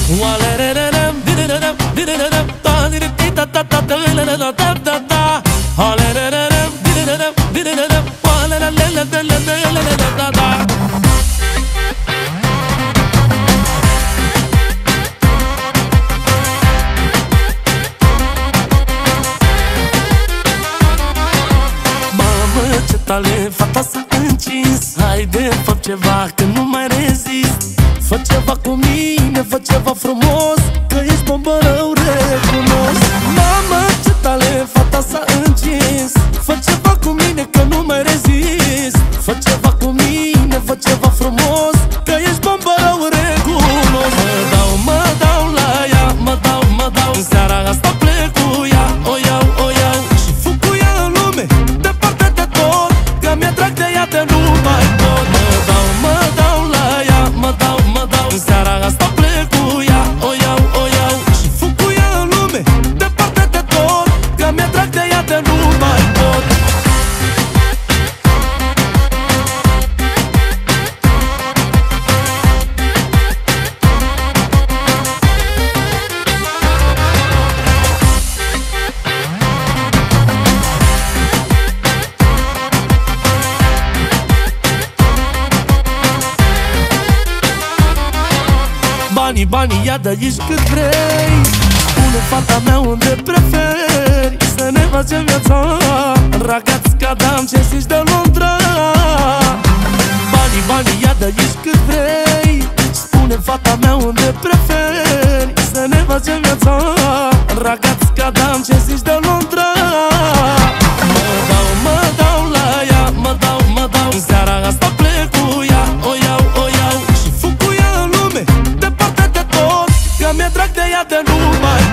tale, fata s-a încins. Haide, fă ceva, că nu mai rezist. Fă ceva cu mine, fă ceva frumos, că ești bombă rău, recunosc. Mamă, ce tale, fata s-a încins. Fă ceva cu mine, că nu mai rezist. Fă ceva cu mine, fă ceva frumos, că ești bombă rău, recunosc. Mă dau la ea, mă dau. În seara asta plec cu ea, o iau și fug cu ea în lume, departe de tot, că mi-e drag de ea de nu mai pot. Mă dau la ea, mă dau. În seara asta plec cu ea, o iau și fug cu ea în lume, departe de tot, că mi-e drag de ea de nu mai pot. Banii, ia de aici cât vrei. Spune fata mea unde preferi să ne facem viața. Ragazzi-ca dam, ce zici de Londra? Banii, ia de aici cât vrei. Spune fata mea unde preferi să ne facem viața. Ragazzi-ca dam, ce zici de Londra? Mă dau la ea, mă dau. În seara asta plec cu ea, o iau și fug cu ea în lume, departe de tot, că mi-e drag de ea de nu mai